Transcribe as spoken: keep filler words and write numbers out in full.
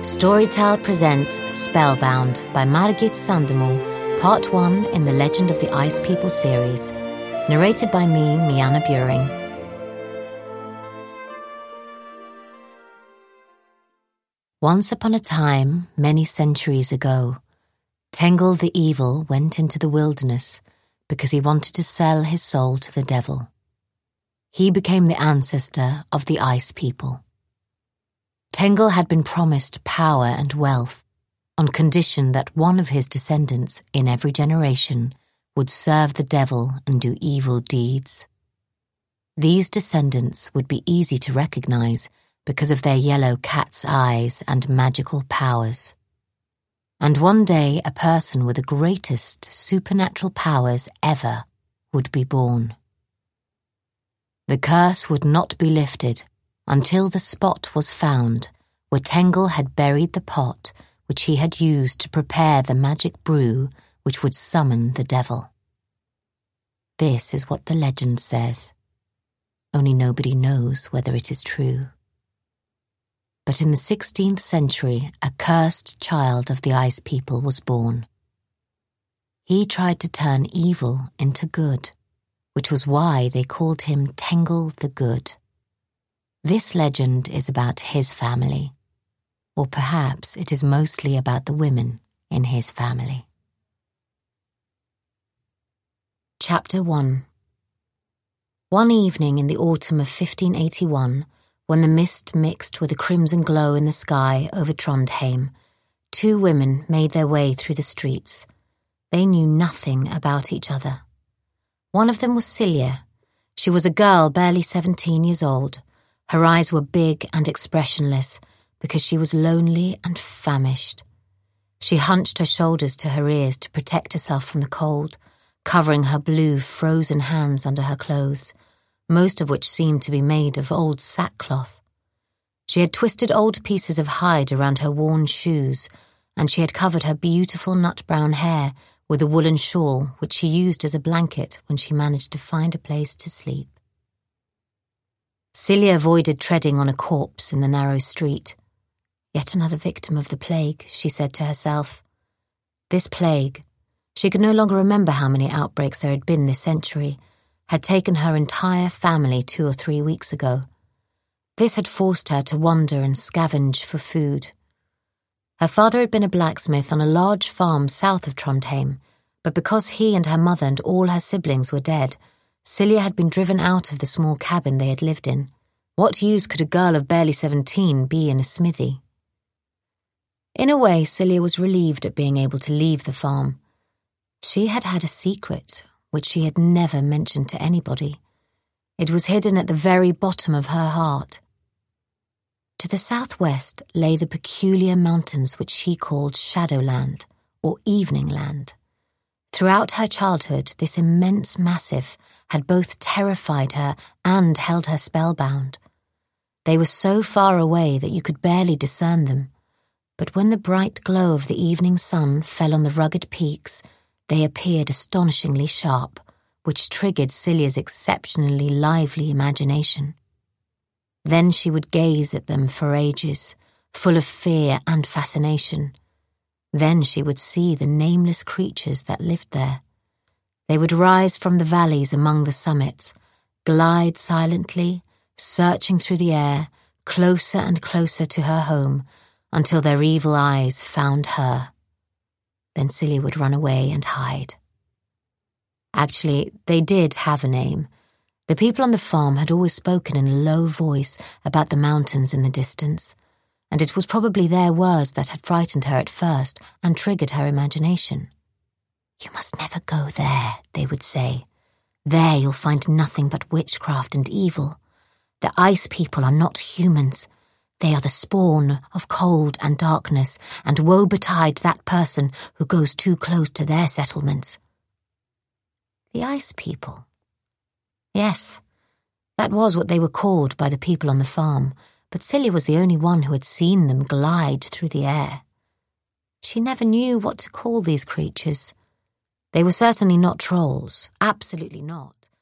Storytel presents Spellbound by Margit Sandemo, Part one in the Legend of the Ice People series. Narrated by me, Mianna Buring. Once upon a time, many centuries ago, Tengel the Evil went into the wilderness because he wanted to sell his soul to the devil. He became the ancestor of the Ice People. Tengel had been promised power and wealth on condition that one of his descendants in every generation would serve the devil and do evil deeds. These descendants would be easy to recognize because of their yellow cat's eyes and magical powers. And one day a person with the greatest supernatural powers ever would be born. The curse would not be lifted until the spot was found where Tengel had buried the pot which he had used to prepare the magic brew which would summon the devil. This is what the legend says. Only nobody knows whether it is true. But in the sixteenth century, a cursed child of the Ice People was born. He tried to turn evil into good, which was why they called him Tengel the Good. This legend is about his family, or perhaps it is mostly about the women in his family. Chapter one. One evening in the autumn of fifteen eighty-one, when the mist mixed with a crimson glow in the sky over Trondheim, two women made their way through the streets. They knew nothing about each other. One of them was Silje. She was a girl barely seventeen years old. Her eyes were big and expressionless because she was lonely and famished. She hunched her shoulders to her ears to protect herself from the cold, covering her blue, frozen hands under her clothes, most of which seemed to be made of old sackcloth. She had twisted old pieces of hide around her worn shoes, and she had covered her beautiful nut-brown hair with a woolen shawl which she used as a blanket when she managed to find a place to sleep. Silje avoided treading on a corpse in the narrow street. Yet another victim of the plague, she said to herself. This plague, she could no longer remember how many outbreaks there had been this century, had taken her entire family two or three weeks ago. This had forced her to wander and scavenge for food. Her father had been a blacksmith on a large farm south of Trondheim, but because he and her mother and all her siblings were dead, Silje had been driven out of the small cabin they had lived in. What use could a girl of barely seventeen be in a smithy? In a way, Silje was relieved at being able to leave the farm. She had had a secret which she had never mentioned to anybody. It was hidden at the very bottom of her heart. To the southwest lay the peculiar mountains which she called Shadowland, or Evening Land. Throughout her childhood, this immense massif had both terrified her and held her spellbound. They were so far away that you could barely discern them, but when the bright glow of the evening sun fell on the rugged peaks, they appeared astonishingly sharp, which triggered Silje's exceptionally lively imagination. Then she would gaze at them for ages, full of fear and fascination. Then she would see the nameless creatures that lived there. They would rise from the valleys among the summits, glide silently, searching through the air, closer and closer to her home, until their evil eyes found her. Then Silje would run away and hide. Actually, they did have a name. The people on the farm had always spoken in a low voice about the mountains in the distance, and it was probably their words that had frightened her at first and triggered her imagination. You must never go there, they would say. There you'll find nothing but witchcraft and evil. The Ice People are not humans. They are the spawn of cold and darkness, and woe betide that person who goes too close to their settlements. The Ice People. Yes, that was what they were called by the people on the farm, but Silje was the only one who had seen them glide through the air. She never knew what to call these creatures. They were certainly not trolls, absolutely not.